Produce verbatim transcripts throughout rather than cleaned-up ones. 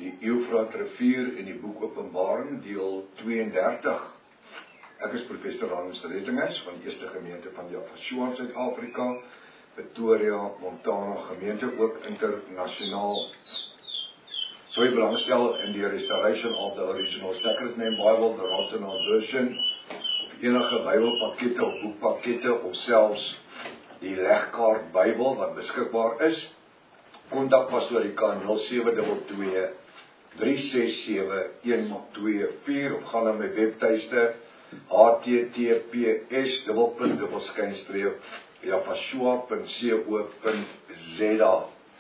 die Eufrat rivier en die boek Openbaring, deel tweeëndertig. Ek is professor Hannes Rettinghuis van die Eerste Gemeente van Javashua in Suid-Afrika, Pretoria, Montana gemeente, ook internasionaal. Sou jy belangstel in die restoration of the original Sacred Name Bible, the Rottenham version, of enige Bybelpakkette of boekpakkette, of selfs die legkaart Bybel wat beskikbaar is, kontak Pastoor Rika nul sewe twee twee, drie ses sewe, een twee vier of gaan na my webtuiste h t t p s dubbelpunt dubbelskynstreep javashua punt co punt z a.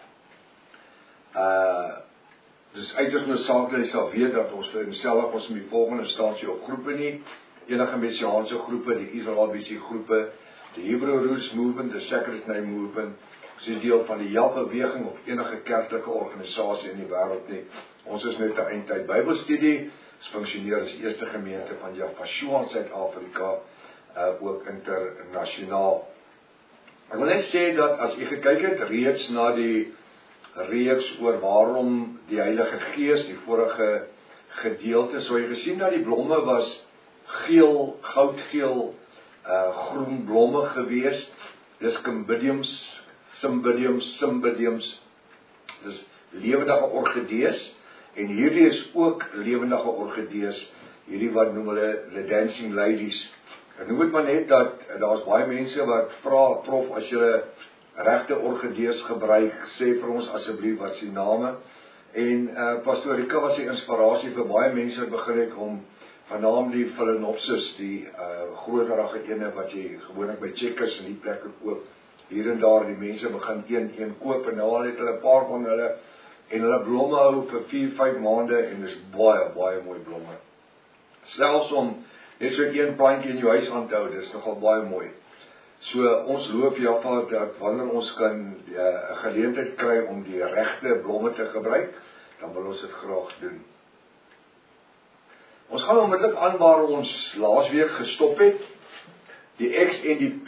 Uh dis uiters noodsaaklik, jy sal weet dat ons vir onsself ons in die volgende instansie op groepe nie, enige messiaanse groepe, die Israelitiese groepe, die Hebrew Roots Movement, die Sacred Name Movement, ons is deel van die J A P beweging of enige kerklike organisasie in die wêreld nie. Ons is net 'n eindtyd Bybelstudie, ons funksioneer as die Eerste Gemeente van Javashua in Suid-Afrika, uh, ook internasionaal. Ek wil net sê dat as jy gekyk het reeds na die reeks oor waarom die Heilige Gees, die vorige gedeelte, sou jy gesien dat die blomme was geel, goudgeel, uh, groen blomme gewees. Dis cymbidiums, cymbidiums, cymbidiums, dis lewendige orgidees, en hierdie is ook lewendige orgidees, hierdie wat noem hulle the dancing ladies. En noem het maar net dat, daar is baie mense wat vra, prof, as jy regte orgidees gebruik, sê vir ons asseblief wat sy name, en uh, Pastoor Rika was die inspirasie vir baie mense wat begin het om vannaam die Phalaenopsis, die uh, groterige ene wat jy gewoonlik by Checkers en die plekke koop, hier en daar die mense begin een een koop, en nou al het hulle 'n paar van hulle, en hulle blomme hou vir vier, vyf maande, en dis baie, baie mooi blomme. Selfs om net so een plantjie in jou huis aan te hou, dis nogal baie mooi. So, ons loop Jaffa dat wanneer ons kan 'n uh, geleentheid kry om die regte blomme te gebruik, dan wil ons dit graag doen. Ons gaan onmiddellik aan waar ons laasweek gestop het, die X en die P,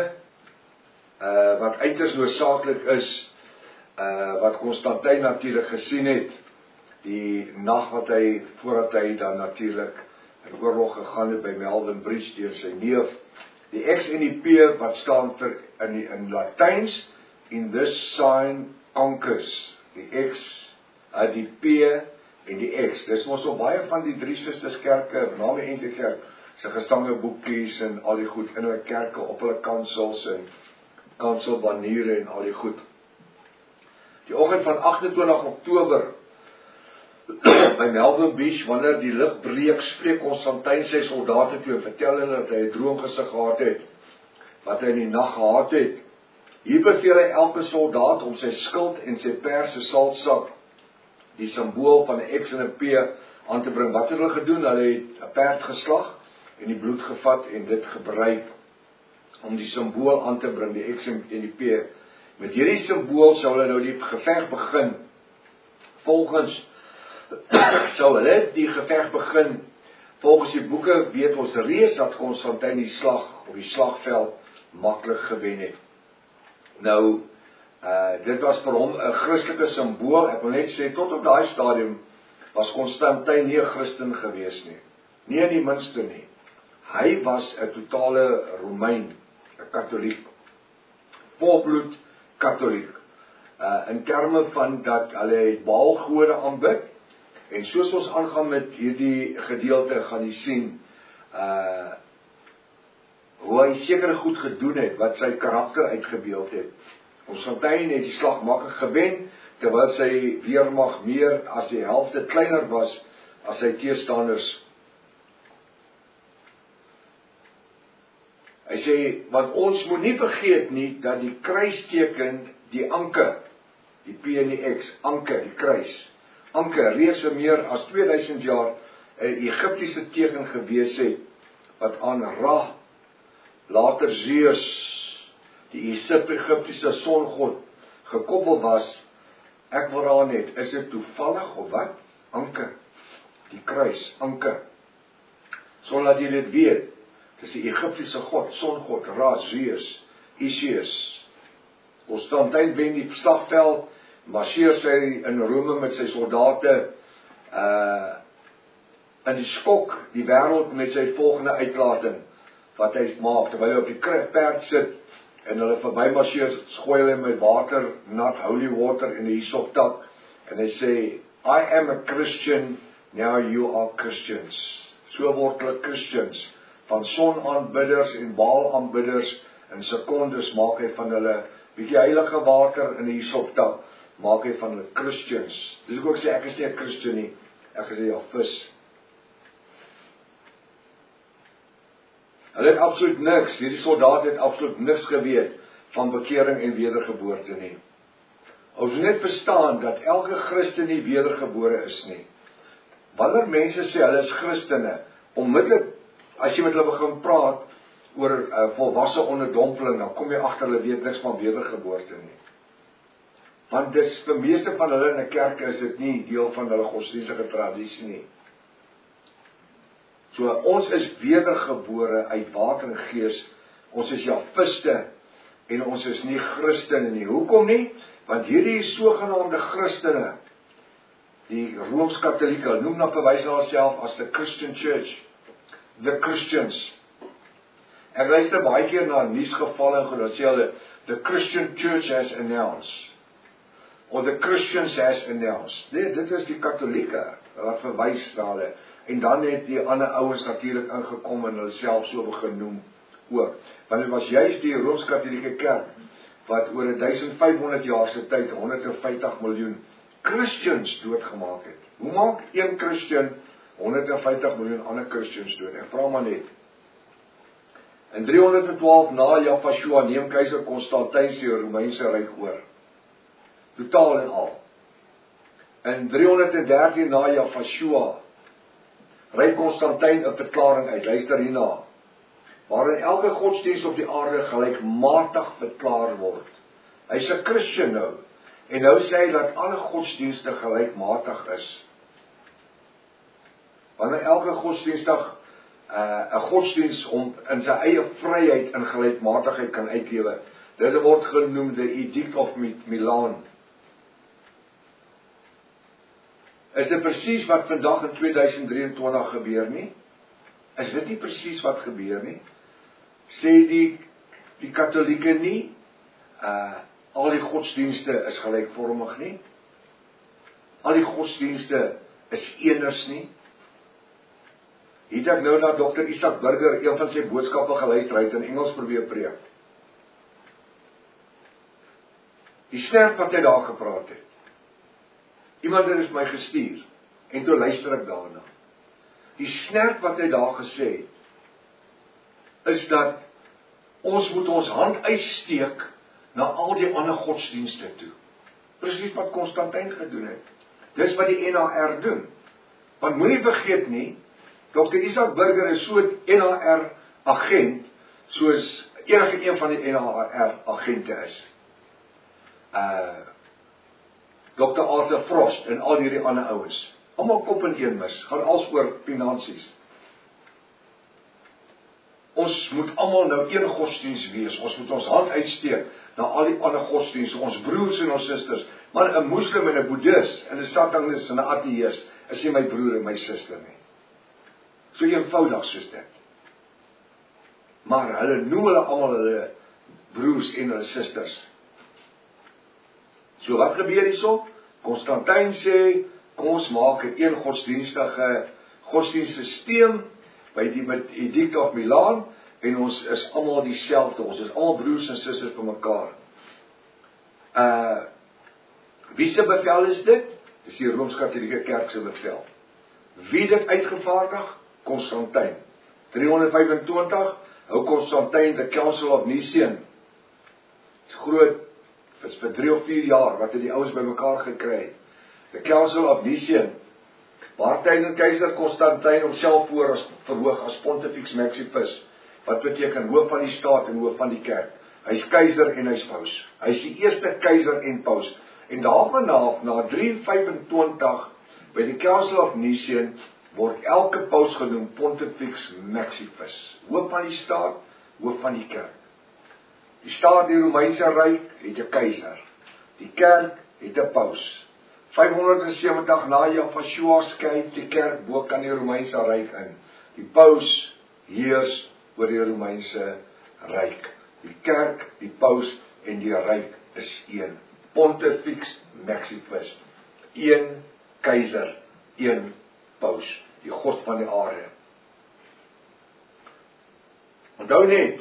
uh, wat uiters noodsaaklik is, uh, wat Constantijn natuurlik gesien het, die nag wat hy, voordat hy dan natuurlik in oorlog gegaan het by Melvin Bridge deur sy neef, die X en die P wat staan vir in, die, in Latyns, in this sign conquers, die X, uh, die P en die X. Dis mos al baie van die drie susters kerke, name Ente Kerk, sy gesangeboekies en al die goed in hulle kerke, op hulle kansels en kanselbaniere en al die goed. Die oggend van agt-en-twintig Oktober by Melvin Beach, wanneer die lig breek, spreek Constantijn sy soldate toe en vertel hulle dat hy 'n droomgesig gehad het, wat hy in die nag gehad het. Hier beveel hy elke soldaat om sy skild en sy perse saltsak, die simbool van 'n X en 'n P aan te bring. Wat het hulle gedoen? Hulle het 'n perd geslag en die bloed gevat en dit gebruik om die simbool aan te bring, die X en die P. Met hierdie simbool sou hulle nou die geveg begin. Volgens sou hulle die geveg begin, volgens die boeke weet ons reeds dat Constantijn die slag op die slagveld maklik gewen het. Nou, uh, dit was vir hom 'n Christelike simbool. Ek wil net sê, tot op daai stadium was Constantijn nie 'n Christen gewees nie. Nie in die minste nie. Hy was 'n totale Romein, 'n Katoliek, volbloed Katoliek. Uh, in terme van dat hulle Baalgode aanbid. En soos ons aangaan met hierdie gedeelte, gaan jy sien, uh, hoe hy sekere goed gedoen het, wat sy karakter uitgebeeld het. Constantijn het die slag maklik gewen, terwyl sy weermag meer as die helfte kleiner was as sy teestanders. Hy sê, want ons moet nie vergeet nie, dat die kruisteken, die anker, die P en die X, anker, die kruis, anker, reeds vir meer as tweeduisend jaar, 'n Egiptiese teken gewees het, wat aan Ra, later Zeus, die Egiptiese songod, gekoppel was. Ek wil raai net, is dit toevallig of wat? Anker, die kruis, anker. So laat jy dit weet, dis die Egiptiese god, songod, Ra, Zeus, Isis. Constantijn wen die slagveld, marcheer sy in Rome met sy soldate uh in die skok die wêreld met sy volgende uitlating wat hy maak terwyl hy op die perd sit en hulle verby marseer, gooi hulle met water, nat holy water in die hyssoptak en hy sê, I am a Christian, now you are Christians. So word hulle Christians, van sonaanbidders en baalaanbidders, in sekondes maak hy van hulle bietjie heilige water in die hyssoptak, maak hy van hulle Christians. Dis ek ook sê, ek is nie 'n Christen nie, ek is 'n Jahvis. Hulle het absoluut niks, hierdie soldaat het absoluut niks geweet van bekering en wedergeboorte nie. Ons moet net verstaan dat elke Christen nie wedergebore is nie. Wanneer mense sê hulle is Christene, onmiddellik as jy met hulle begin praat oor uh, volwasse onderdompeling, dan kom jy agter hulle weet niks van wedergeboorte nie. Want dis vir meeste van hulle in 'n kerk is dit nie deel van hulle godsdienstige tradisie nie. So ons is wedergebore uit water en gees, ons is Jahviste en ons is nie Christene nie. Hoekom nie? Want hierdie sogenaamde Christene, die Rooms-Katholieke, noem na verwys na hulself as the Christian Church, the Christians. Ek luister baie keer na nuusgevalle en dan sê hulle, the Christian Church has announced, or the Christians has announced. Nee, dit is die Katholieke wat verwys na hulle. En dan het die ander ouens natuurlik ingekom en hulle self so begin noem ook. Want dit was juist die Rooms-Katholieke kerk wat oor duisend vyfhonderd jaar se tyd honderd en vyftig miljoen Christians doodgemaak het. Hoe maak een Christian honderd en vyftig miljoen ander Christians dood? Ek vra maar net. In driehonderd en twaalf na Jafashua neem keiser Konstantyn die Romeinse ryk oor. Totaal en al. In driehonderd en dertien na Jafashua ry Konstantyn 'n verklaring uit, luister hierna, waarin elke godsdienst op die aarde gelykmatig verklaar word. Hy's 'n Christen nou, en nou sê hy dat alle godsdienste gelykmatig is. Wanneer elke godsdienstig uh, 'n godsdienst om in sy eie vryheid en gelykmatigheid kan uitlewe, dit word genoem die Edict of Milan. Is dit presies wat vandag in tweeduisend drieëntwintig gebeur nie? Is dit nie presies wat gebeur nie? Sê die, die Katholieke nie, uh, al die godsdienste is gelykvormig nie? Al die godsdienste is eners nie? Hier het ek nou na dokter Isaac Burger, een van sy boodskappe geluister, hy het in Engels probeer preek. Die sterk wat hy daar gepraat het. Iemand het my gestuur, en toe luister ek daarna. Die snerp wat hy daar gesê het, is dat ons moet ons hand uitsteek na al die ander godsdienste toe. Presies wat Konstantyn gedoen het. Dis wat die N H R doen. Want moenie vergeet nie, dokter Isaac Burger is so 'n N H R agent, soos enige een van die N H R agente is. Uh, dokter Arthur Frost en al hierdie ander ouens. Almal kop in een mis, gaan als oor finansies. Ons moet almal nou een godsdienst wees, ons moet ons hand uitsteek na al die ander godsdienste, ons broers en ons susters. Maar 'n moslim en 'n boeddhis, en 'n satanist en 'n ateïs, is nie my broer en my suster nie. So eenvoudig soos dit. Maar hulle noem hulle almal hulle broers en hulle susters. So wat gebeur hierso? Konstantyn sê, kom ons maak 'n een godsdienstige godsdienstsysteem by die met Edict of Milan, en ons is almal dieselfde, ons is almal broers en susters vir mekaar. Uh, wie se bevel is dit? Dis die Rooms-Katholieke Kerk se bevel. Wie dit uitgevaardig? Konstantyn. driehonderd vyfentwintig, hou Konstantyn the Council of Nicaea. Dit is groot, dit is vir drie of vier jaar, wat het die ouens by mekaar gekry. The Council of Nicaea, waar tydens keizer Konstantyn homself voor as verhoog as Pontifex Maximus, wat beteken hoof van die staat en hoof van die kerk. Hy's keizer en hy's paus. Hy's die eerste keizer en paus. En daarvan af, na driehonderd vyfentwintig, by die Council of Nicaea, word elke paus genoem Pontifex Maximus. Hoof van die staat, hoof van die kerk. Die staat, die Romeinse Ryk, het 'n keiser. Die kerk het 'n paus. vyfhonderdsewentig na Jafashua skei die kerk bo kan die Romeinse ryk in. Die paus heers oor die Romeinse ryk. Die kerk, die paus en die ryk is een. Pontifex Maximus. Een keiser, een paus, die God van die aarde. Onthou net,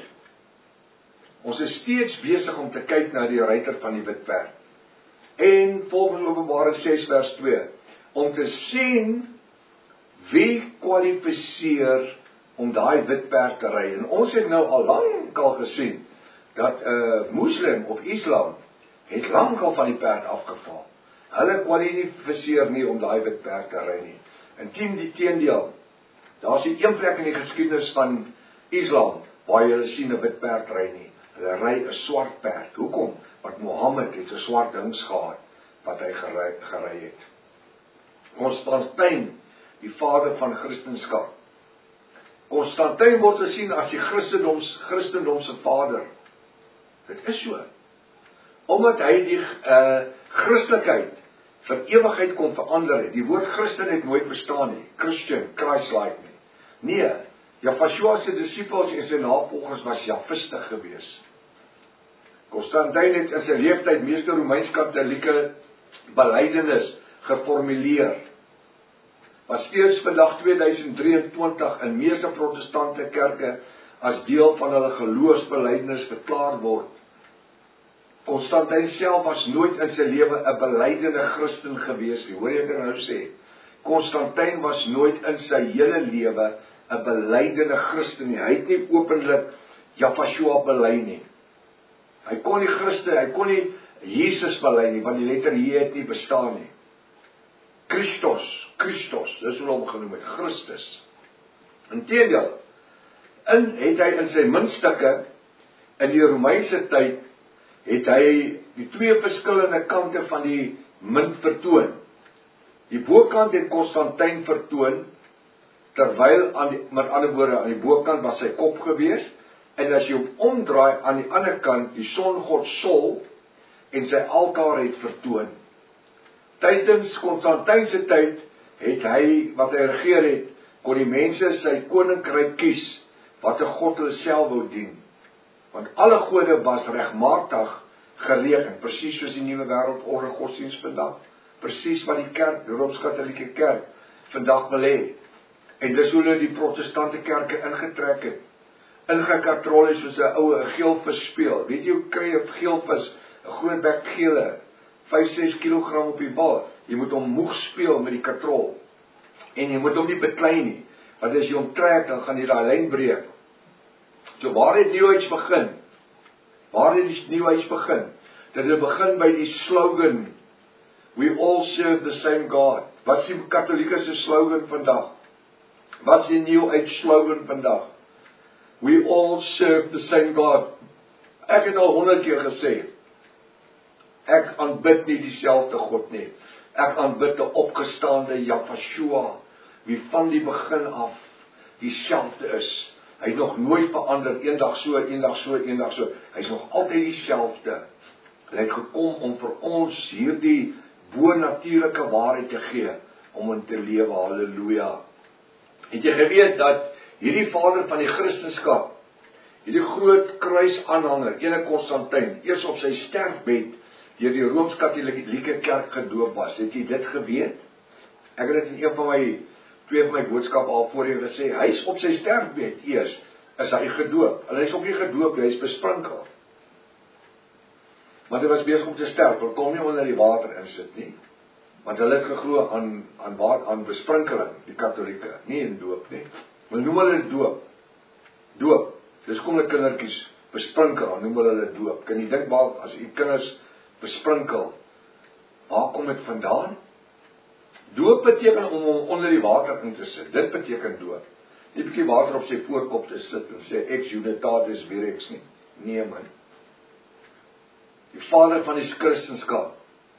ons is steeds besig om te kyk na die ruiter van die wit perd. En volgens Openbaring ses vers twee, om te sien wie kwalifiseer om daai wit perd te ry. En ons het nou al lank al gesien dat 'n uh, moslim of islam het lank al van die perd afgeval. Hulle kwalifiseer nie om daai wit perd te ry nie. En teen die teendeel, daar is nie een plek in die geskiedenis van islam waar jy sien 'n wit perd ry nie. Hulle ry 'n swart perd. Hoekom? Want Mohammed het 'n swart hings gehad wat hy gery, gery het. Konstantin, die vader van Christendom. Konstantin word gesien as die Christendoms, Christendomse vader. Dit is so. Omdat hy die uh, Christelikheid vir ewigheid kon verander het. Die woord Christen het nooit bestaan nie. Christian, Christ-like nie. Nee, Jafashua se disippels en sy navolgers was Jafiste gewees. Konstantin het in sy leeftyd meeste Romeins-Katolieke belydenis geformuleer. Wat steeds vandag tweeduisend drieëntwintig in meeste protestante kerke as deel van hulle geloofsbelydenis verklaar word. Konstantin self was nooit in sy lewe 'n belydende Christen gewees nie. Hoor jy wat ek nou sê? Konstantin was nooit in sy hele lewe 'n belydende Christen nie. Hy het nie openlik Jafashua bely nie. Hy kon nie Christen, hy kon nie Jesus bely nie, want die letter J het nie bestaan nie. Christos, Christos, dis hoe hom genoem het, Christus. Inteendeel, in het hy in sy muntstukke in die Romeinse tyd het hy die twee verskillende kante van die munt vertoon. Die bokant het Konstantin vertoon, terwyl aan die, met ander woorde, aan die bokant was sy kop gewees, en as jy hom omdraai aan die ander kant, die songod Sol, en sy altaar het vertoon. Tydens Konstantin se tyd, het hy, wat hy regeer het, kon die mense sy koninkryk kies, wat 'n God hulle self wou dien. Want alle gode was regmatig gereken, presies soos die nuwe wêreldorde godsdienst vandag. Presies wat die kerk, die Rooms-Katolieke kerk, vandag wil hê. En dis hoe hulle die protestante kerke ingetrek het. Ingekatrol is soos 'n oue geelvis speel. Weet jy hoe kry jy 'n geelvis, 'n groot bek gele, vyf ses kilogram op die bal. Jy moet hom moeg speel met die katrol. En jy moet hom nie beklei nie. Want as jy hom trek, dan gaan jy daai lyn breek. So waar het New Age begin? Waar het die New Age begin? Dit het begin by die slogan, we all serve the same God. Wat is die Katolieke se slogan vandag? Wat is die New Age slogan vandag? We all serve the same God. Ek het al honderd keer gesê, ek aanbid nie dieselfde God nie. Ek aanbid 'n opgestaande Jafashua, wie van die begin af dieselfde is. Hy het nog nooit verander, eendag so, eendag so, eendag so. Hy is nog altyd dieselfde. Hy het gekom om vir ons hierdie bo-natuurlike waarheid te gee, om in te lewe, halleluja. Het jy geweet dat hierdie vader van die Christendom, hierdie groot kruisaanhanger, ene Konstantin, eers op sy sterfbed deur die Rooms-Katolieke kerk gedoop was? Het jy dit geweet? Ek het dit in een van my twee van my boodskappe al voorheen gesê, hy is op sy sterfbed eers, is hy gedoop. En hy is ook nie gedoop, hy is besprinkel. Want hy was besig om te sterf, hy kon nie onder die water insit nie. Want hulle het geglo aan, aan, aan besprinkeling, die Katolieke, nie in doop nie. Maar noem hulle doop. Doop. Dis kom hulle kindertjies besprinkel, noem hulle doop. Kan jy dink maar, as jy kinders besprinkel, waar kom dit vandaan? Doop beteken om hom onder die water in te sit. Dit beteken doop. Nie 'n bietjie water op sy voorkop te sit en sê ex unitatis virex nie. Nee man. Die vader van die Christendom.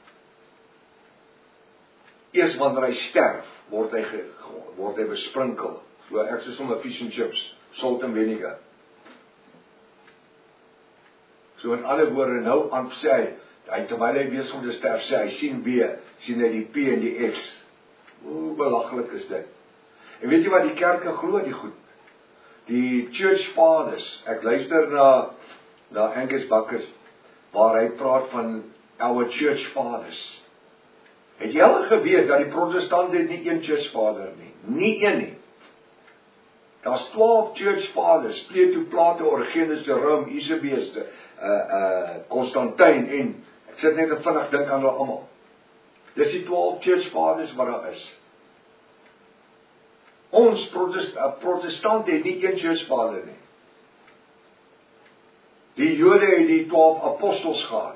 Eers wanneer hy sterf, word hy ge, word hy besprinkel. So ek sê sommer fish and chips, salt and vinegar. So in ander woorde nou aan sê hy, Hy terwyl hy besig om te sterf sê, hy sien B, sien hy die P en die X. Hoe belaglik is dit? En weet jy wat, die kerke glo die goed. Die Church Fathers, ek luister na, na Angus Buckus, waar hy praat van our Church Fathers. Het jy al geweet dat die protestante het nie een Church Father nie? Nie een nie. Daar's twaalf Church Fathers, Plato, Plato, Origenes, Jerome, Eusebius, Constantijn uh, uh, en, ek sit net vinnig dink aan hulle almal. Dis die twaalf Church Fathers wat daar is. Ons protest, uh, protestante het nie een Church Father nie. Die Jode het die twaalf apostels gehad.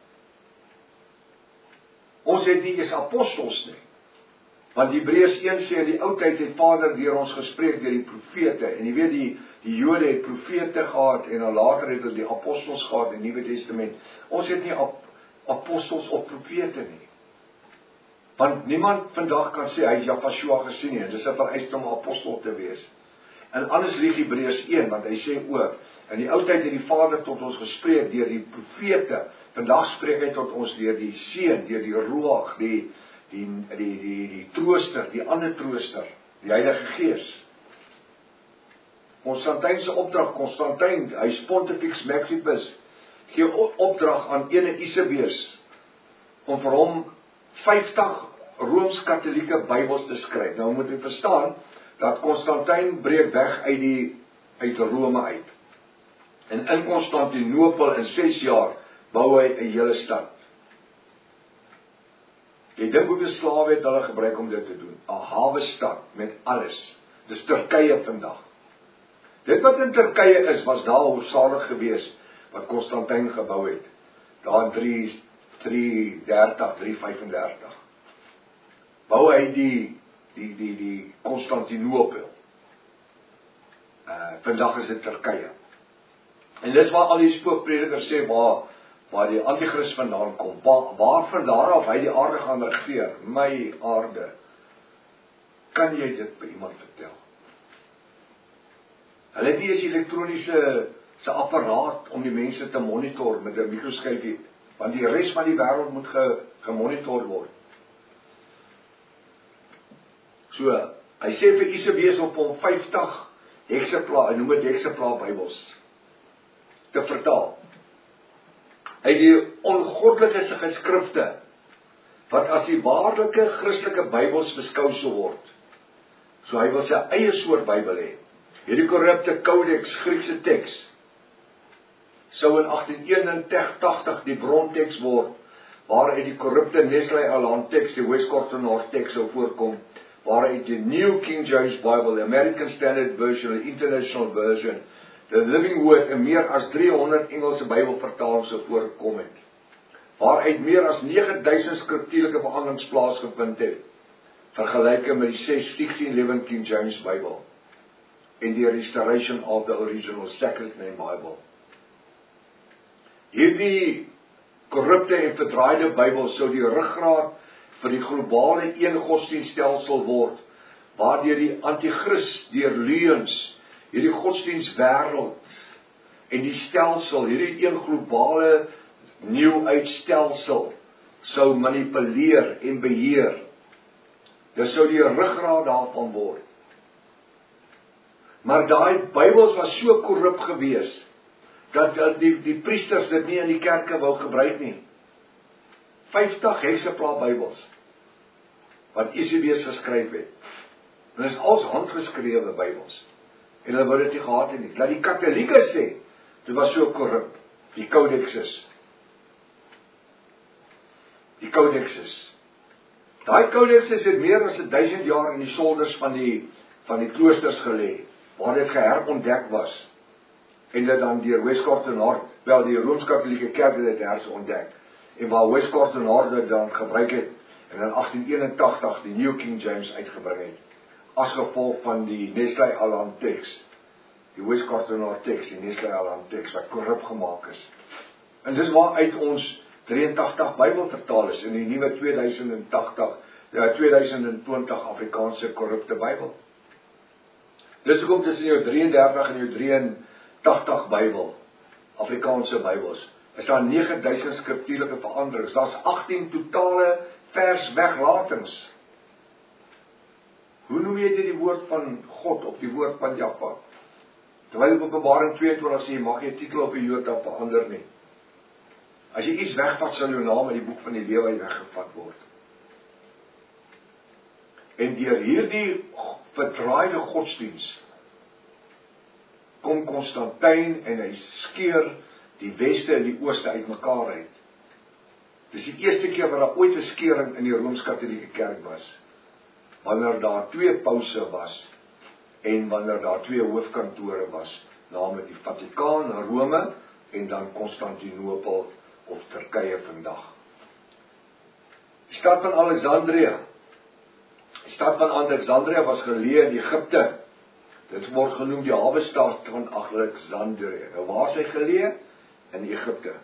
Ons het nie eens apostels nie. Want Hebreërs een sê in die oudheid het Vader deur ons gespreek deur die profete. En jy weet die die Jode het profete gehad en dan later het hulle die apostels gehad in die Nuwe Testament. Ons het nie ap, apostels of profete nie. Want niemand vandag kan sê hy het Jahshua gesien nie. Dis 'n vereiste om 'n apostel te wees. En anders lieg Hebreërs een, want hy sê ook, in die oudheid het die Vader tot ons gespreek deur die profete. Vandag spreek hy tot ons deur die Seun, deur die Ruach, die die die die die trooster, die ander trooster, die Heilige Gees. Constantijn se opdrag, Constantijn, hy Pontifex Maximus, gee opdrag aan ene Eusebius om vir hom vyftig Rooms-Katolieke Bybels te skryf. Nou moet jy verstaan dat Constantijn breek weg uit die uit Rome uit. En in Konstantinopel in ses jaar bou hy 'n hele stad. Jy dink hoeveel slawe het hulle gebruik om dit te doen? 'n hawe stad met alles. Dis Turkye vandag. Dit wat in Turkye is, was daar hoofsaaklik gewees wat Constantijn gebou het. Daar in drie dertig, drie vyfendertig. Bou hy die die die die Konstantinopel. Uh, vandag is dit Turkye. En dis waar al die spookpredikers sê waar waar die antichrist vandaan kom. Waar, waar van daar af hy die aarde gaan regeer? My aarde. Kan jy dit by iemand vertel? Hulle het nie eens elektroniese se apparaat om die mense te monitor met 'n mikroskyfie, want die res van die wêreld moet ge, gemonitor word. So, hy sê vir Eusebius op hom vyftig hekseplaag, hy noem dit hekseplaag Bybels te vertaal. Hy die ongoddelike se geskrifte wat as die waarlike Christelike Bybels beskou sou word. So hy wil sy eie soort Bybel hê. Hierdie korrupte Codex, Griekse teks, sou in agtien eenentachtig die bronteks word, waaruit die korrupte Nestle-Aland teks, die Westcott-North teks sou voorkom, waaruit die New King James Bible, the American Standard Version, the International Version, the Living Word en meer as driehonderd Engelse Bybelvertalings sou voorkom het, waaruit meer as nege duisend skriftuurlike veranderings plaasgevind het, vergelyke met die sixteen eleven King James Bible en die restoration of the original Sacred Name Bible. Hierdie korrupte en verdraaide Bybel sou die ruggraat vir die globale een godsdienststelsel word, waardeur die antichrist deur leuens hierdie godsdienstwêreld en die stelsel, hierdie een globale New Age stelsel sou manipuleer en beheer. Dit sou die ruggraat daarvan word. Maar daai Bybels was so korrup gewees dat die, die priesters dit nie in die kerke wou gebruik nie. vyftig hekseplaag Bybels wat Eusebius geskryf het. En dit is als handgeskrewe Bybels. En hulle wou dit nie gehad het nie. Laat die Katolieke sê, dit was so korrup. Die Codexes. Die Codexes. Daai Codexes het meer as duisend jaar in die solders van die van die kloosters gelê, waar dit geherontdek was. En dit dan deur Westcott en North, wel die Rooms-Katolieke Kerk het dit herontdek. En waar Westcott en North dit dan gebruik het en in agtien eenentachtig die New King James uitgebring het, as gevolg van die Nestle-Aland teks, die Westcott en North teks, die Nestle-Aland teks wat korrup gemaak is. En dis waaruit ons drieëntachtig Bybel vertaal is in die nuwe tweeduisend agtig, ja, tweeduisend twintig Afrikaanse korrupte Bybel. Dis hoekom tussen jou drieëndertig en jou drieëntachtig Bybel, Afrikaanse Bybels, is daar nege duisend skriftuurlike veranderings. Daar's agttien totale vers weglatings. Hoe noem jy dit die woord van God of die woord van Jahwe? Terwyl Openbaring tweeëntwintig sê, mag jy titel op die jota verander nie. As jy iets wegvat, sal jou naam in die boek van die lewe weggevat word. En deur hierdie verdraaide godsdiens kom Konstantyn en hy skeur die weste en die ooste uitmekaar uit. Dis die eerste keer wat daar ooit 'n skeuring in die Rooms-Katolieke Kerk was. Wanneer daar twee pause was en wanneer daar twee hoofkantore was, naamlik die Vatikaan, Rome en dan Konstantinopel of Turkye vandag. Die stad van Alexandria. Die stad van Alexandria was geleë in Egipte. Dit word genoem die hawe-stad van Alexandria. Nou waar is hy geleë? In Egipte.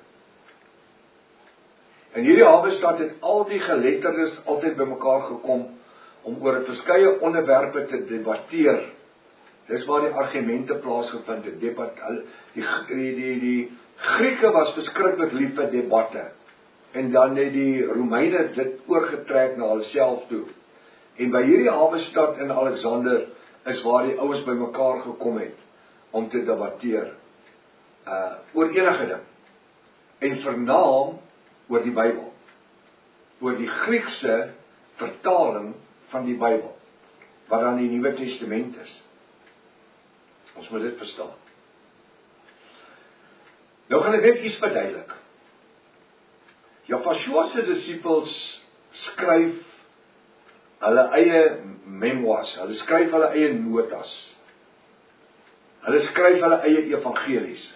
En hierdie hawe-stad het al die geletterdes altyd bymekaar gekom om oor verskeie onderwerpe te debatteer. Dis waar die argumente plaasgevind het. Debat, die, die, die, die Grieke was verskriklik lief vir debatte. En dan het die Romeine dit oorgetrek na hulself toe. En by hierdie hawe-stad in Alexander is waar die ouens bymekaar gekom het om te debatteer uh, oor enige ding. En vernaam oor die Bybel. Oor die Griekse vertaling van die Bybel, wat dan die Nuwe Testament is. Ons moet dit verstaan. Nou gaan ek net iets verduidelik. Jahwe se disippels skryf hulle eie memoirs, hulle skryf hulle eie notas. Hulle skryf hulle eie evangelies.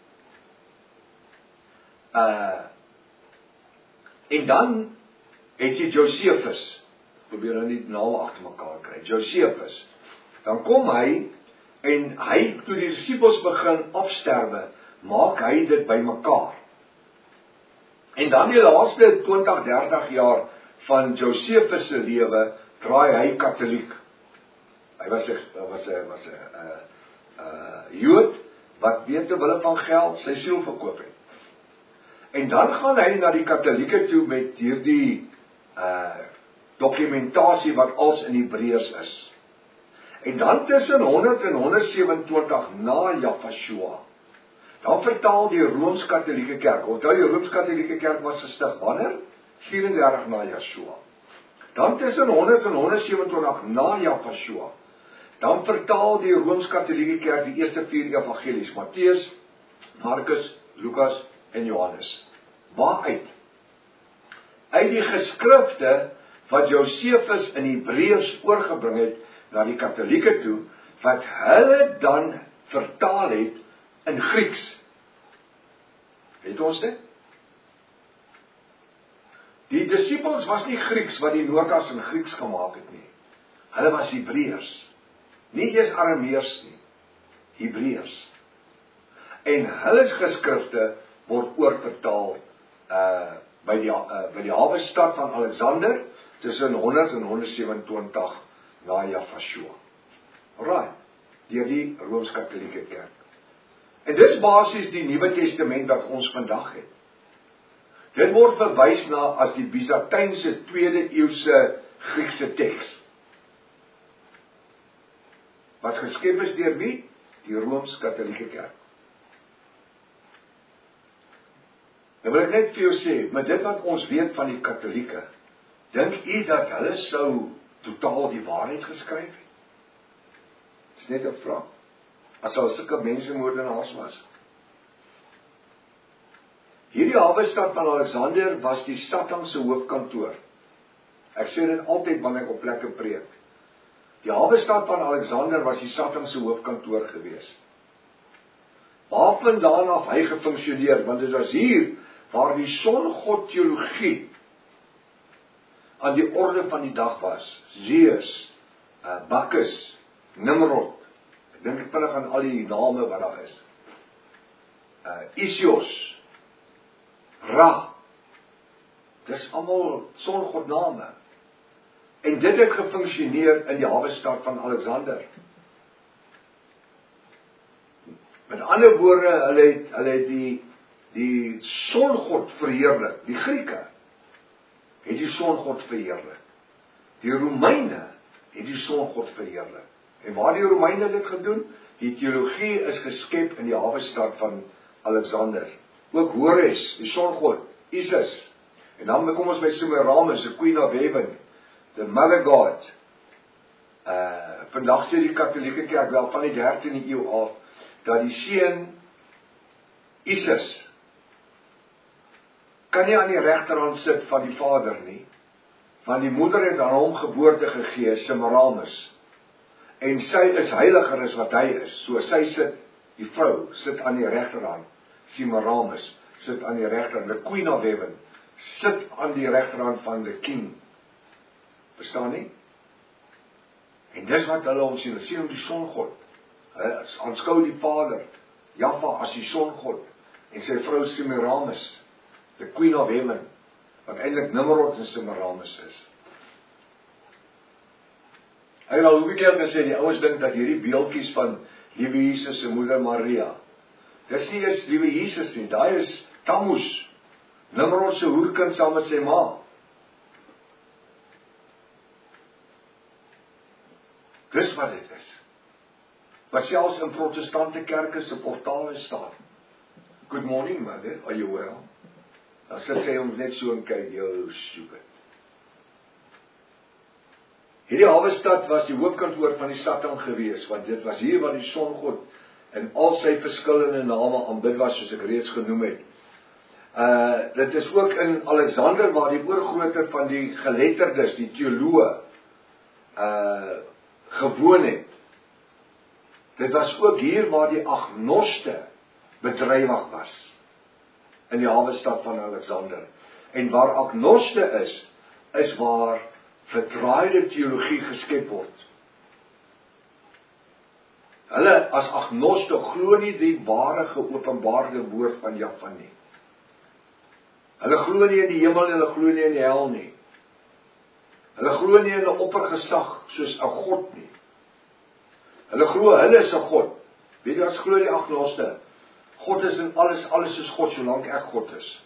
Uh, en dan het jy Josephus, probeer nou nie name agter mekaar kry, Josephus, dan kom hy, en hy, toe die disippels begin opsterwe, maak hy dit by mekaar. En dan die laaste twintig, dertig jaar van Josephus se lewe, draai hy katholiek. Hy was 'n was 'n was 'n uh, uh, Jood, wat weet te wille van geld sy siel verkoop het. En dan gaan hy na die katholieke toe met hierdie uh, dokumentasie wat als in Hebreërs is. En dan tussen honderd en honderd sewenentwintig na Jahwe, dan vertaal die Rooms-Katolieke Kerk, onthou die Rooms-Katolieke Kerk was gestig wanneer? vyf en dertig na Yeshua. Dan tussen honderd en honderd sewenentwintig na Jahwe, dan vertaal die Rooms-Katolieke Kerk die eerste vier evangelies, Matteus, Markus, Lukas en Johannes. Waaruit? Uit die geskrifte wat Josephus in Hebreërs oorgebring het na die katholieke toe, wat hulle dan vertaal het in Grieks. Weet ons dit? Die disippels was nie Grieks wat die notas in Grieks gemaak het nie. Hulle was Hebreërs. Nie eers Arameers nie. Hebreërs. En hulle geskrifte word oorvertaal uh, by die, uh, by die hawe-stad van Alexander tussen honderd en honderd sewenentwintig na Jahwe. Alright, deur die Rooms-Katolieke Kerk. En dis basies die Nuwe Testament wat ons vandag het. Dit word verwys na as die Byzantynse tweede eeuse Griekse teks. Wat geskep is deur wie? Die Rooms-Katolieke Kerk. Nou wil ek net vir jou sê, met dit wat ons weet van die Katolieke, dink u dat hulle sou totaal die waarheid geskryf het? Dis net 'n vraag. As al sulke mensemoordenaars was. Hierdie hawe-stad van Alexander was die Satan se hoofkantoor. Ek sê dit altyd wanneer ek op plekke preek. Die hawe-stad van Alexander was die Satan se hoofkantoor gewees. Waarvandaan af hy gefunksioneer, want dit was hier waar die songod teologie aan die orde van die dag was. Zeus, uh, Bacchus, Nimrod. Ek dink ek vinnig aan al die name wat daar is. Uh, Isios, Ra. Dis almal songodname. En dit het gefunksioneer in die hawe-stad van Alexander. Met ander woorde, hulle het, hulle het die, die songod verheerlik. Die Grieke het die songod verheerlik. Die Romeine het die songod verheerlik. En waar die Romeine dit gedoen? Die teologie is geskep in die hawestad van Alexander. Ook Horus, die songod, Isis. En dan kom ons by Semiramis, the Queen of Heaven, the Mother God. Uh, vandag sê die katholieke kerk wel van die dertiende eeu af, dat die seun Isis kan nie aan die regterhand sit van die vader nie, want die moeder het aan hom geboorte gegee, Semiramis. En sy is heiliger as wat hy is. So sy sit, die vrou, sit aan die regterhand. Semiramis sit aan die regterhand. The Queen of Heaven sit aan die regterhand van the King. Verstaan nie? En dis wat hulle ons sien. Hulle sien om die songod. Hulle aanskou die vader, Jahwe as die songod. En sy vrou Semiramis, the Queen of Heaven, wat eintlik Nimrod en Semiramis is. Hy het al hoe keer gesê, die ouens dink dat hierdie beeldjies van liewe Jesus se moeder Maria, dis nie is liewe Jesus nie, daai is Tammuz, Nimrod se hoerkind saam met sy ma. Dis wat dit is. Wat selfs in protestante kerke se portale staan. Good morning, mother, are you well? Dan sit sy ons net so en kyk, jou stupid. Hierdie hawestad was die hoofkantoor van die Satan gewees, want dit was hier waar die songod en al sy verskillende name aanbid was, soos ek reeds genoem het. Uh, dit is ook in Alexander waar die oorgrootte van die geletterdes, die teoloë, uh, gewoon het. Dit was ook hier waar die agnoste bedrywig was, in die hawestad van Alexander. En waar agnoste is, is waar verdraaide teologie geskep word. Hulle as agnoste glo nie die ware geopenbaarde woord van Jahwe nie. Hulle glo nie in die hemel en hulle glo nie in die hel nie. Hulle glo nie in 'n oppergesag soos 'n God nie. Hulle glo hulle is 'n God. Weet jy wat glo die agnoste? God is in alles, alles is God solank ek God is.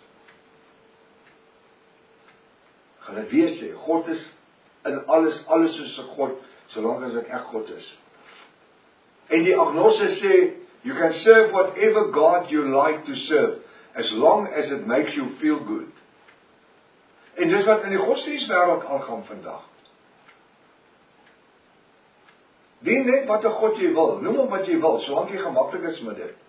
Gaan dit weer sê, God is in alles, alles is 'n God solank as ek God is. En die agnoste sê, you can serve whatever God you like to serve, as long as it makes you feel good. En dis wat in die godsdienstwêreld aangaan vandag. Dien net wat 'n God jy wil, noem hom wat jy wil, solank jy gemaklik is met dit.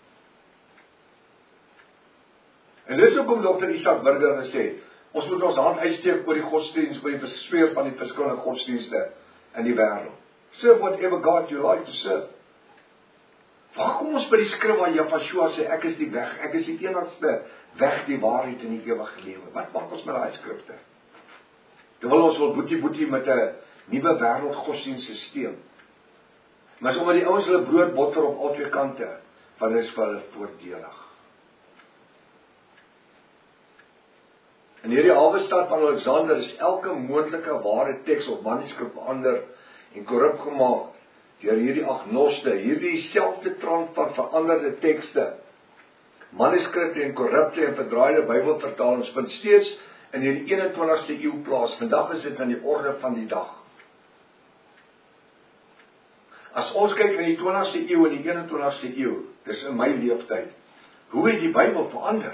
En dis hoekom dokter Isaac Burger gesê, ons moet ons hand uitsteek oor die godsdienst, oor die versweer van die verskillende godsdienste in die wêreld. Serve whatever God you like to serve. Waar kom ons by die skrif waar Yeshua sê, ek is die weg, ek is die enigste weg, die waarheid en die ewige lewe. Wat maak ons met daai skrifte? Terwyl ons wil boetie boetie met 'n nuwe wêreld godsdienststelsel. Maar as omdat die ouens hulle brood botter op al twee kante, van is vir hulle voordelig. In hierdie hawestad van Alexander is elke moontlike ware teks of manuskrip verander en korrup gemaak deur hierdie agnoste, hierdie selfde trant van veranderde tekste, manuskripte en korrupte en verdraaide Bybelvertalings vind steeds in hierdie eenentwintigste eeu plaas. Vandag is dit aan die orde van die dag. As ons kyk in die twintigste eeu en die eenentwintigste eeu, dis in my leeftyd, hoe het die Bybel verander?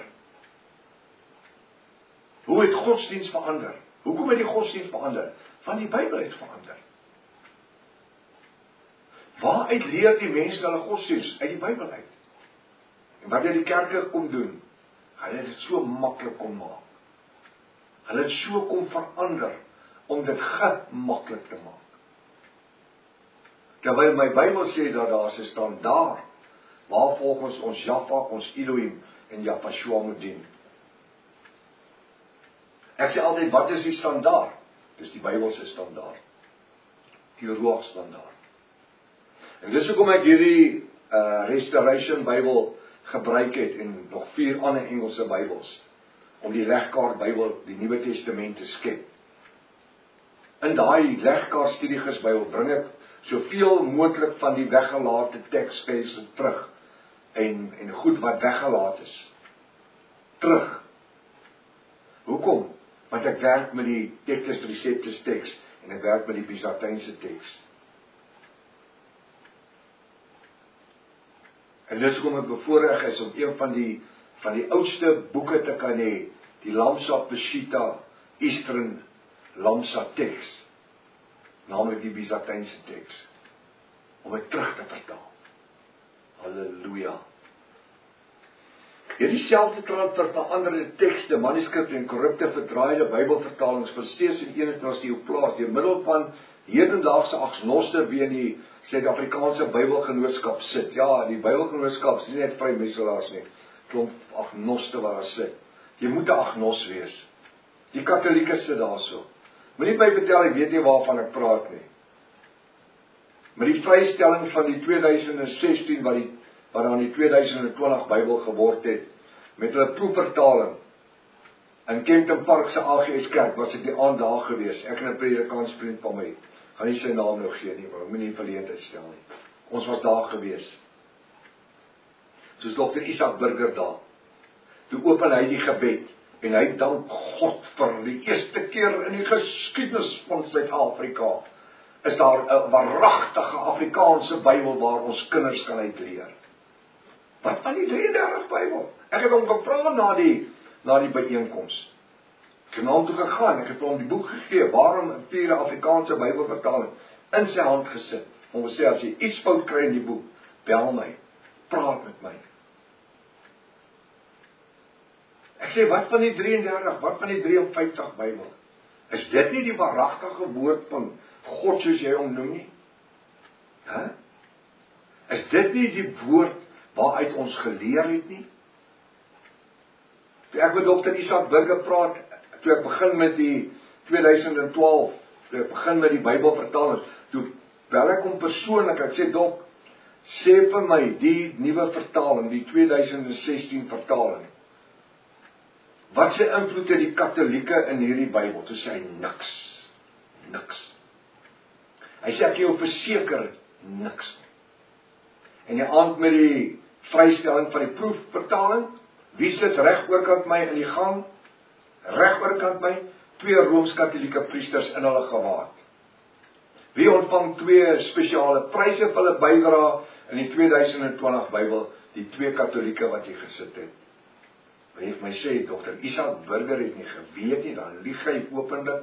Hoe het godsdienst verander? Hoekom het die godsdienst verander? Want die Bybel het verander. Waaruit leer die mense hulle godsdienst? Uit die Bybel uit. En wat het die kerke kom doen? Hulle het dit so maklik kom maak. Hulle het so kom verander, om dit gemaklik te maak. Terwyl my Bybel sê dat daar is 'n standaard, waar volgens ons Jahwe, ons Elohim en Yahshua moet dien. Ek sê altyd, wat is die standaard? Dis die Bybelse standaard. Die Ruach standaard. En dis hoekom ek hierdie uh, Restoration Bybel gebruik het, en nog vier ander Engelse Bybels, om die legkaart Bybel, die Nuwe Testament te skep. In daai legkaart Studiegus Bybel bring ek soveel moontlik van die weggelate teksspelse terug, en, en goed wat weggelaat is. terug. Hoekom? Want ek werk met die Textus Receptus teks en ek werk met die Byzantynse teks. En dis hoekom ek bevoorreg is om een van die van die oudste boeke te kan hê, die Lamsa Peshitta Eastern Lamsa teks, naamlik die Byzantynse teks, om dit terug te vertaal. Halleluja. Hierdie selfde trant vir veranderde tekste, manuskripte en korrupte verdraaide Bybelvertalings vir steeds in eenentwintigste eeu plaas deur middel van hedendaagse agnoste wie in die Suid-Afrikaanse Bybelgenootskap sit. Ja, die Bybelgenootskap is nie net vrymesselaars nie, klomp agnoste waar daar sit. Jy moet 'n agnos wees. Die Katolieke sit daarso. Moenie my vertel ek weet nie waarvan ek praat nie. Met die vrystelling van die tweeduisend sestien wat die wat dan die tweeduisend twintig Bybel geword het, met hulle proefvertaling in Kempton Park se A G S kerk, was ek die aand daar gewees, ek en 'n predikansvriend van my, gaan nie sy naam nou gee nie, maar ek moet nie verleentheid stel nie. Ons was daar gewees. Soos dokter Isak Burger daar. Toe open hy die gebed, en hy dank God vir die eerste keer in die geskiedenis van Suid-Afrika, is daar 'n waaragtige Afrikaanse Bybel waar ons kinders kan uitleer. Wat van die drie en dertig Bybel? Ek het hom gevra na die, na die byeenkoms. Ek het na hom toe gegaan, ek het hom die boek gegee, waarom 'n vierde Afrikaanse Bybelvertaling, in sy hand gesit, om te sê, as jy iets fout kry in die boek, bel my, praat met my. Ek sê, wat van die drie en dertig, wat van die drie en vyftig Bybel? Is dit nie die waaragtige woord van God soos jy hom noem nie? Huh? Is dit nie die woord waaruit ons geleer het nie? Toe ek met dokter Isak Burger praat, toe ek begin met die tweeduisend twaalf, toe ek begin met die Bybelvertaling, toe bel ek hom persoonlik, ek sê, dok, sê vir my, die nuwe vertaling, die tweeduisend sestien vertaling, wat sy invloed het die Katolieke in hierdie Bybel? Toe sê hy, niks, niks. Hy sê, ek jou verseker, niks. En die aand met die vrystelling van die proefvertaling, wie sit reg oorkant my in die gang? Reg oorkant my, twee Rooms-Katolieke priesters in hulle gewaad. Wie ontvang twee spesiale pryse vir hulle bydra in die tweeduisend twintig Bybel, die twee Katolieke wat hier gesit het. Hy het my sê, dokter Isak Burger het nie geweet nie, dan lieg hy openlik.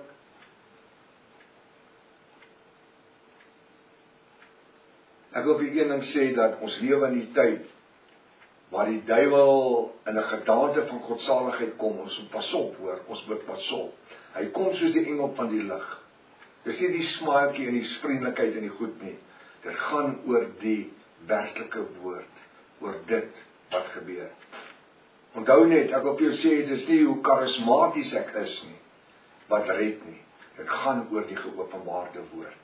Ek wil vir een ding sê, dat ons lewe in die tyd, waar die duiwel in 'n gedaante van godsaligheid kom, ons moet pas op hoor, ons moet pas op. Hy kom soos die engel van die lig. Dis nie die smaakie en die vriendelikheid en die goed nie. Dit gaan oor die werklike woord, oor dit wat gebeur. Onthou net, ek wil vir jou sê, dis nie hoe charismaties ek is nie, wat red nie. Dit gaan oor die geopenbaarde woord.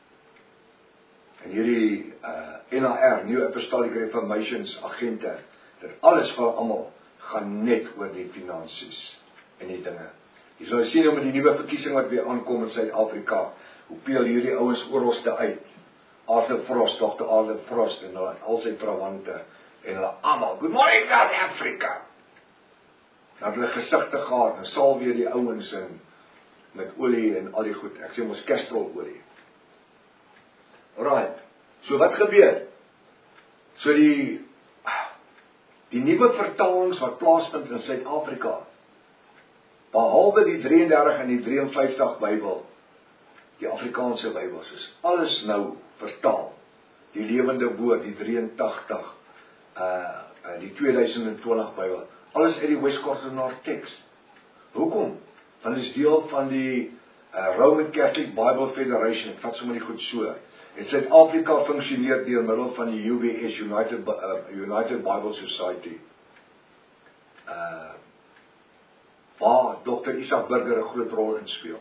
En hierdie uh, N A R, New Apostolic Reformations agente, dit alles vir almal gaan net oor die finansies en die dinge. Jy sal sien hoe met die nuwe verkiesing wat weer aankom in Suid-Afrika, hoe peel hierdie ouens oralste uit. Arthur Frost, dokter Arthur Frost en hulle, al sy trawante, en hulle almal, good morning South Africa. Dat hulle gesigte gehad, en sal weer die ouens in, met olie en al die goed, ek sê ons Castrol olie. Alright, so wat gebeur? So die, die nuwe vertalings wat plaasvind in Suid-Afrika, behalwe die drie en dertig en die drie en vyftig Bybel, die Afrikaanse Bybels, is alles nou vertaal. Die lewende woord, die drie en tagtig, uh, uh, die tweeduisend twintig Bybel, alles uit die Westcotternaar teks. Hoekom? Want dit is deel van die uh, Roman Catholic Bible Federation, ek vat sommer die goed so. En Suid-Afrika funksioneer deur middel van die U B S, United, uh, United Bible Society. Uh, waar dokter Isak Burger 'n groot rol in speel.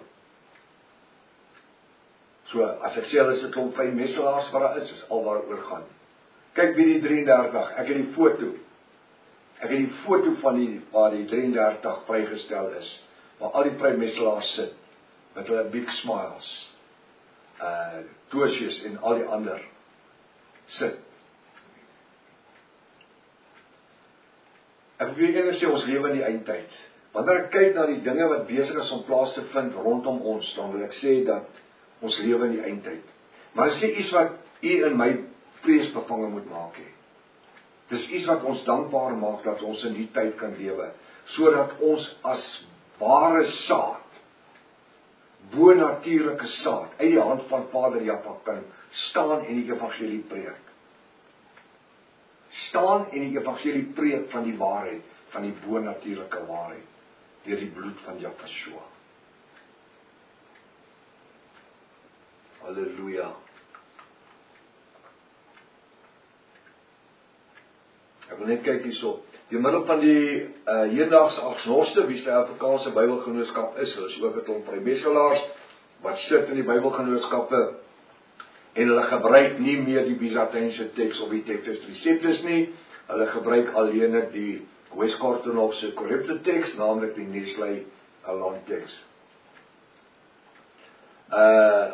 So, as ek sê, hulle is 'n klomp fyn messelaars wat daar is, is al waar oor gaan. Kyk wie die drie en dertig, ek het die foto. Ek het die foto van die, waar die drie en dertig vrygestel is, waar al die vry-messelaars sit, met hulle big smiles. Uh, Toosius en al die ander sit. Ek wil weer sê, ons lewe in die eindtyd. Wanneer ek kyk na die dinge wat besig is om plaas te vind rondom ons, dan wil ek sê dat ons lewe in die eindtyd. Maar dit is iets wat u in my vreesbevange moet maak hê. Dis iets wat ons dankbaar maak dat ons in die tyd kan lewe, sodat ons as ware saad, bo-natuurlike saad, uit die hand van Vader Jahwe kan staan en die evangelie preek. Staan en die evangelie preek van die waarheid, van die bo-natuurlike waarheid, deur die bloed van Jahwe. Halleluja. Ek wil net kyk hierso. Die middel van die uh, hedendaagse agnoste, wie sy Afrikaanse Bybelgenootskap is, hulle is ook 'n klomp vrywilligers wat sit in die Bybelgenootskappe en hulle gebruik nie meer die Byzantynse teks of die Textus Receptus nie. Hulle gebruik alleen die Westkortenhof se korrupte teks, naamlik die Nestle Aland teks. Uh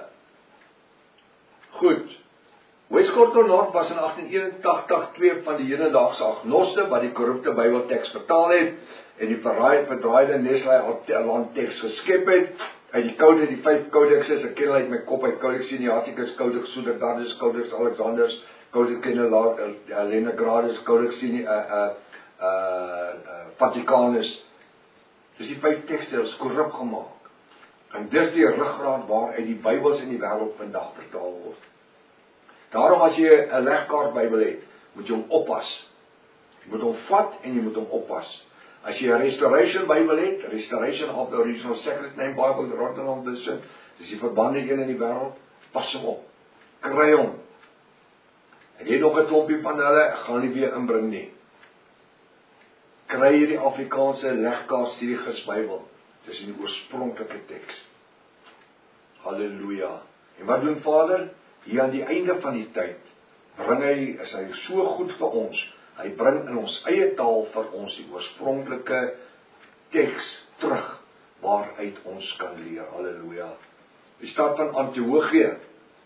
Goed. Westkortenhof was in agtien eenentagtig twee van die hedendaagse agnoste wat die korrupte Bybelteks vertaal het en die verdraaide Nestle Aland teks geskep het. Uit die kode, die vyf kodekses, ek ken hulle uit my kop, uit Codex Sinaiticus, Codex Sudardadus, Codex Alexanders, Codex Leninagradus, Codex uh, uh, uh, Vaticanus. Dis die vyf tekste, is korrup gemaak. En dis die ruggraat waaruit die Bybels in die wêreld vandag vertaal word. Daarom as jy 'n legkaart Bybel het, moet jy hom oppas. Jy moet hom vat en jy moet hom oppas. As jy 'n Restoration Bybel het, Restoration of the Original Sacred Name Bible, die Rotterdam Edition, dis die verbande een in die wêreld, pas hom op. Kry hom. En jy nog 'n klompie van hulle, ek gaan nie weer inbring nie. Kry jy die Afrikaanse legkaart Studiegids Bybel. Dis in die oorspronklike teks. Halleluja. En wat doen Vader? Hier aan die einde van die tyd, bring hy, is hy so goed vir ons, hy bring in ons eie taal vir ons die oorspronklike teks terug, waaruit ons kan leer. Halleluja. Die stad van Antiochië.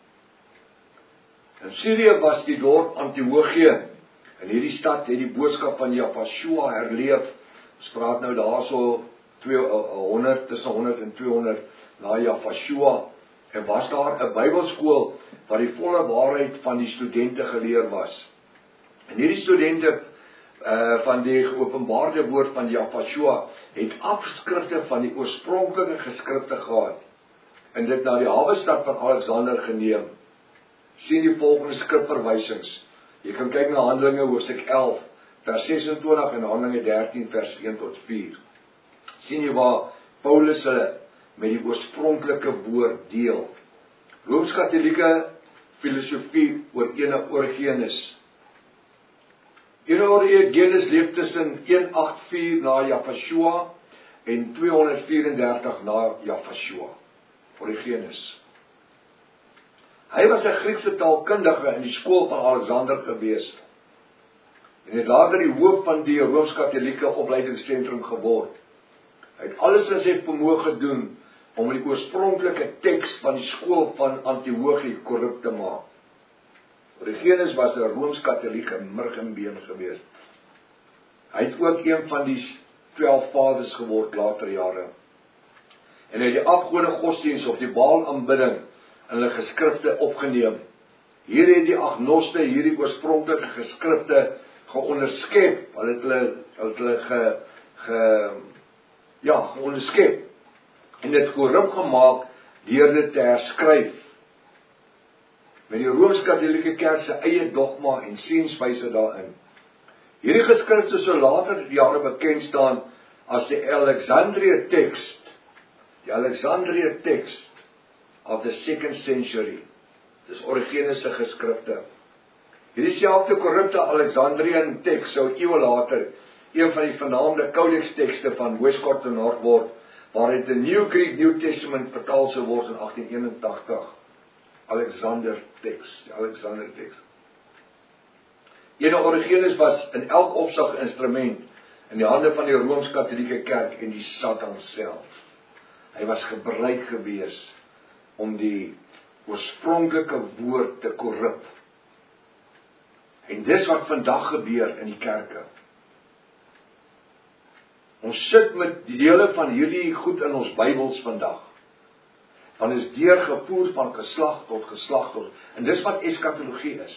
In Syrië was die dorp Antiochië. In hierdie stad het die boodskap van Jahwe herleef. Ons praat nou daarso honderd, tussen honderd en tweehonderd na Jahwe. En was daar 'n Bybelskool waar die volle waarheid van die studente geleer was. En hierdie studente uh, van die geopenbaarde woord van Jahwe het afskrifte van die oorspronklike geskrifte gehad en dit na die hawe stad van Alexander geneem. Sien die volgende skrifverwysings. Jy kan kyk na Handelinge hoofstuk elf vers sesentwintig en Handelinge dertien vers een tot vier. Sien jy waar Paulus hulle met die oorspronklike woord deel. Rooms-Katolieke filosofie oor ene Origenes. Ene Origenes leef tussen honderd agt vier na Jahwe en tweehonderd vyf-en-dertig na Jahwe. Origenes. Hy was 'n Griekse taalkundige in die skool van Alexander gewees. En het later die hoof van die Rooms-Katolieke opleidingsentrum geword. Hy het alles in sy vermoë gedoen om die oorspronklike teks van die skool van Antiochië korrup te maak. Origenes was 'n Rooms-Katolieke murg en been gewees. Hy het ook een van die twaalf vaders geword later jare. En hy het die afgode godsdiens of die Baal aanbidding in hulle geskrifte opgeneem. Hier het die agnoste hierdie oorspronklike geskrifte geonderskep. Hulle het hulle het hulle ge, ge ja, geonderskep. En dit korrup gemaak deur dit te herskryf. Met die Rooms-Katolieke Kerk se eie dogma en sienswyse daarin. Hierdie geskrifte sou later jare bekend staan as die Alexandrian Text. Die Alexandrian Text of the second century. Dis Origenes se geskrifte. Hierdie selfde korrupte Alexandrian Text sou eeue later een van die vernaamde Codex tekste van Westkortenhof word, waarin die New Greek New Testament vertaal sou word in agtien eenentagtig. Alexander Text, die Alexander Text. Ene Origenes was in elk opsig instrument in die hande van die Rooms-Katolieke Kerk en die Satan self. Hy was gebruik gewees om die oorspronklike woord te korrup. En dis wat vandag gebeur in die kerke. Ons sit met die dele van hierdie goed in ons Bybels vandag. Want is deurgevoer van geslag tot geslag tot, en dis wat eskatologie is.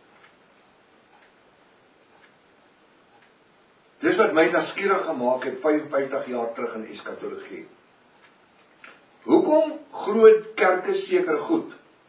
Dis wat my nuuskierig gemaak het vyf en vyftig jaar terug in eskatologie. Hoekom groot kerke sekere goed?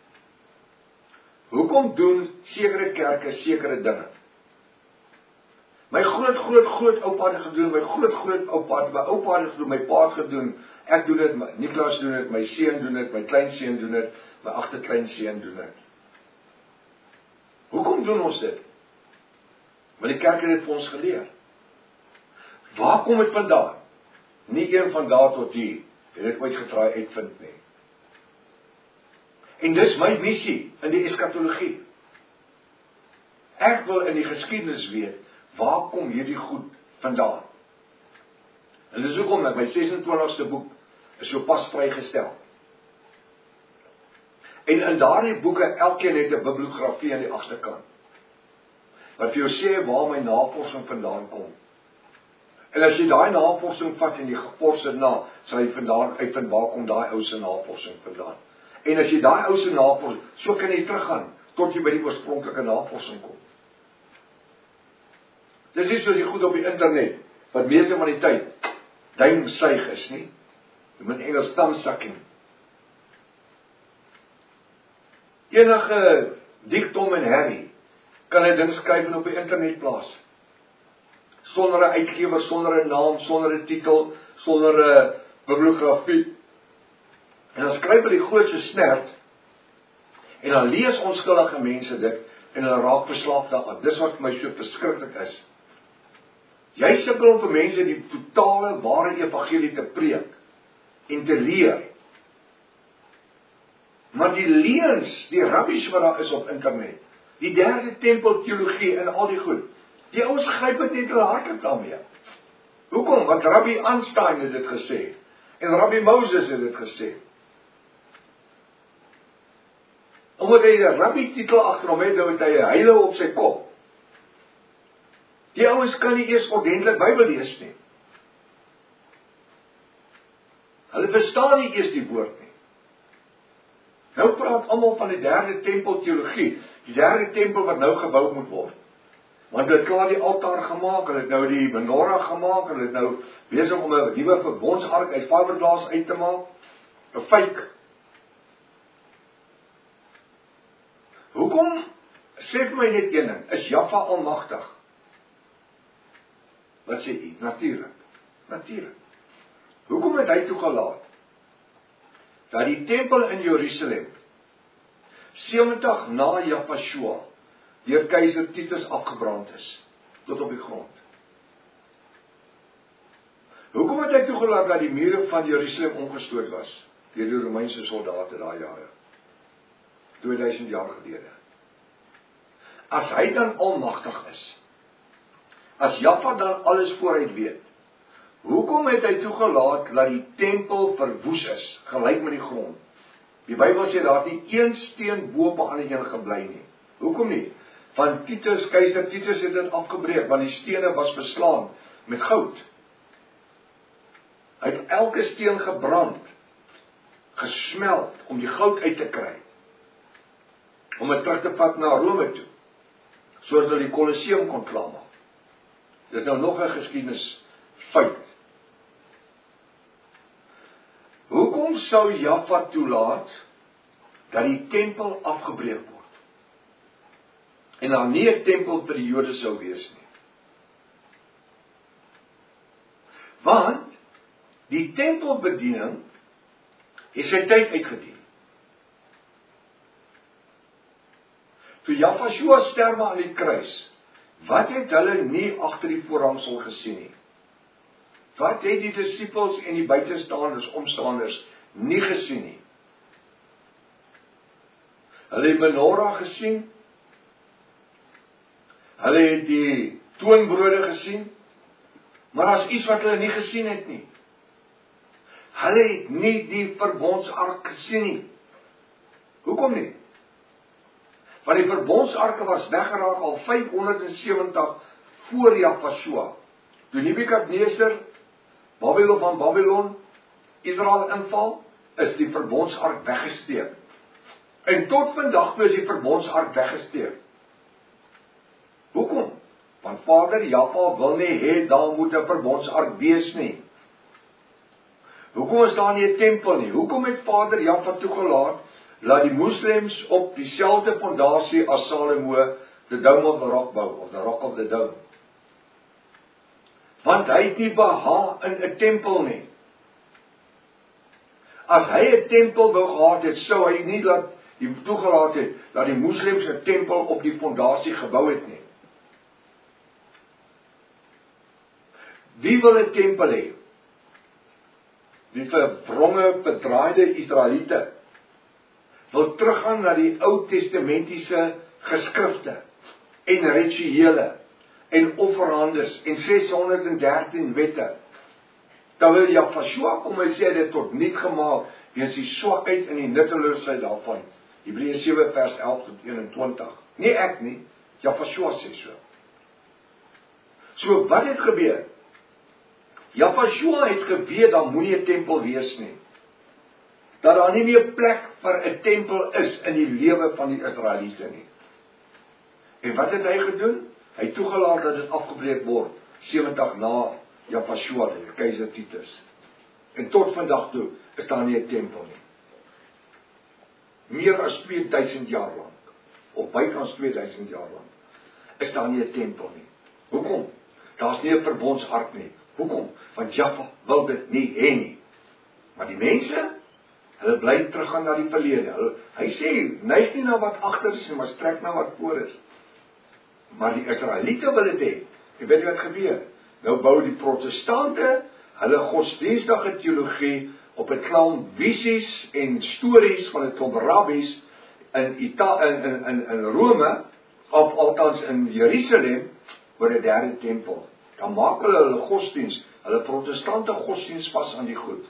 Hoekom doen sekere kerke sekere dinge? My groot groot groot oupa het gedoen, my groot groot oupa het, my oupa het gedoen, my pa het gedoen, ek doen dit, Niklas doen dit, my seun doen dit, my kleinseun doen dit, my agterkleinseun doen dit. Hoekom doen ons dit? Want die kerk het dit vir ons geleer. Waar kom dit vandaan? Nie een van daar tot hier, het dit ooit getraai uitvind nie. En dis my missie in die eskatologie. Ek wil in die geskiedenis weet, waar kom hierdie goed vandaan? En dis hoekom my ses en twintigste boek is so pas vrygestel. En in daardie boeke, elkeen het 'n bibliografie aan die agterkant. Wat vir jou sê waar my navorsing vandaan kom. En as jy daai navorsing vat en jy gepors dit na, sal jy vandaan uitvind waar kom daai ou se navorsing vandaan. En as jy daai ou se navorsing, so kan jy teruggaan tot jy by die oorspronklike navorsing kom. Dis nie soos jy goed op die internet, wat meeste van die tyd duimsuig is nie. Jy moet Engels thumbsucking. Enige Dick, Tom en Harry kan 'n ding skryf en op die internet plaas. Sonder 'n uitgewer, sonder 'n naam, sonder 'n titel, sonder 'n bibliografie. En dan skryf hulle die grootste snert, en dan lees onskuldige mense dit, en hulle raak verslaaf daaraan. Dis wat vir my so verskriklik is. Jy sukkel om vir mense die totale ware evangelie te preek, en te leer. Maar die leuns, die rubbish wat daar is op internet, die derde tempel teologie en al die goed, die ouens gryp dit net hulle harte daarmee. Hoekom? Want Rabbi Einstein het dit gesê, en Rabbi Moses het dit gesê. Omdat hy die Rabbi titel agter hom het, nou het hy 'n heile op sy kop. Die ouens kan nie eers ordentlik Bybel lees nie. Hulle verstaan nie eers die woord nie. Nou praat almal van die derde tempel teologie, die derde tempel wat nou gebou moet word. Want hulle het klaar die altaar gemaak, hulle het nou die menorah gemaak, hulle het nou besig om 'n nuwe verbondsark uit fiberglass uit te maak. 'n Fake. Hoekom, sê vir my net een ding, is Jahwe almagtig? Wat sê u? Natuurlik. Natuurlik. Hoekom het hy toegelaat dat die tempel in Jerusalem sewentig na Jahwe deur keiser Titus afgebrand is tot op die grond? Hoekom het hy toegelaat dat die mure van Jerusalem omgestoot was deur die Romeinse soldate daai jare? tweeduisend jaar gelede. As hy dan almagtig is, as Jahwe dan alles vooruit weet, hoekom het hy toegelaat dat die tempel verwoes is, gelyk met die grond? Die Bybel sê daar het nie een steen bo op 'n ander een gebly nie. Hoekom nie? Van Titus, keiser Titus het dit afgebreek, want die stene was beslaan met goud. Hy het elke steen gebrand, gesmelt, om die goud uit te kry, om dit terug te vat na Rome toe, sodat hulle die Colosseum kon klaarmaak. Dit is nou nog 'n geskiedenis feit. Hoekom sou Jahwe toelaat dat die tempel afgebreek word? En daar nie 'n tempel vir die Jode sou wees nie. Want die tempelbediening het sy tyd uitgedien. Toe Jahwe sterwe aan die kruis, wat het hulle nie agter die voorhangsel gesien nie? Wat het die disippels en die buitenstaanders, omstanders nie gesien nie? Hulle het menorah gesien, hulle het die toonbrode gesien, maar as iets wat hulle nie gesien het nie. Hulle het nie die verbondsark gesien nie. Hoekom nie? Want die verbondsarke was weggeraak al vyfhonderd sewentig voor Jahwe. Toe Nebukadneser Babylon van Babylon, Israel inval, is die verbondsark weggesteek. En tot vandag toe is die verbondsark weggesteek. Hoekom? Want Vader Jahwe wil nie hê daar moet 'n verbondsark wees nie. Hoekom is daar nie 'n tempel nie? Hoekom het Vader Jahwe toegelaat laat die moslems op dieselfde fondasie as Salomo the Dome of the Rock bou, of the Rock of the Dome? Want hy het nie behaag in 'n tempel nie. As hy 'n tempel wou gehad het, sou hy nie laat die toegelaat het dat die moslems 'n tempel op die fondasie gebou het nie. Wie wil 'n tempel hê? Die verwronge, bedraaide Israeliete wil teruggaan na die Ou Testamentiese geskrifte en rituele en offerhandes en ses honderd en dertien wette. Terwyl Jahwe kom en sê dit tot niet gemaak weens die swakheid en die nutteloosheid daarvan. Hebreërs sewe vers elf tot eenentwintig. Nie ek nie, Jahwe sê so. So wat het gebeur? Jahwe het geweet daar moenie 'n tempel wees nie. Dat daar nie meer plek vir 'n tempel is in die lewe van die Israeliete nie. En wat het hy gedoen? Hy het toegelaat dat dit afgebreek word, sewentig na Jahwe, die keiser Titus. En tot vandag toe is daar nie 'n tempel nie. Meer as twee duisend jaar lank, of bykans twee duisend jaar lank, is daar nie 'n tempel nie. Hoekom? Daar's nie 'n verbondsark nie. Hoekom? Want Jahwe wil dit nie hê nie. Maar die mense, hulle bly teruggaan na die verlede. Hulle, hy sê, neig nie na wat agter is, maar strek na wat voor is. Maar die Israeliete wil dit hê. En weet jy wat gebeur? Nou bou die protestante hulle godsdienstige teologie op 'n klomp visies en stories van 'n klomp rabbies in Ita in in in, in Rome, of althans in Jerusalem, oor 'n derde tempel. Dan maak hulle hulle godsdiens, hulle protestante godsdiens vas aan die goed.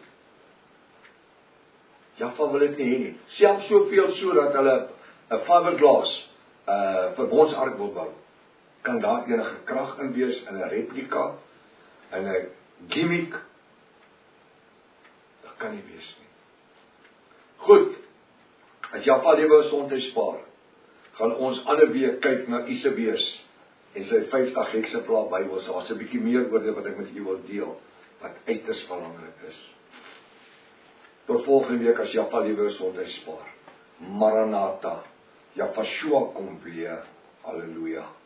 Jahwe wil dit nie hê nie. Selfs soveel so dat hulle 'n fiberglass uh verbondsark wil bou. Kan daar enige krag in wees in 'n replika, in 'n gimmick? Dat kan nie wees nie. Goed, as Jahwe lewe gesondheid spaar, gaan ons ander week kyk na Isebeus en sy vyftig hekseplaag Bybels. Daar's 'n bietjie meer oor dit wat ek met u wil deel, wat uiters belangrik is. Tot volgende week as Jahwe lewe gesondheid spaar. Maranatha, Jahwe kom weer. Halleluja.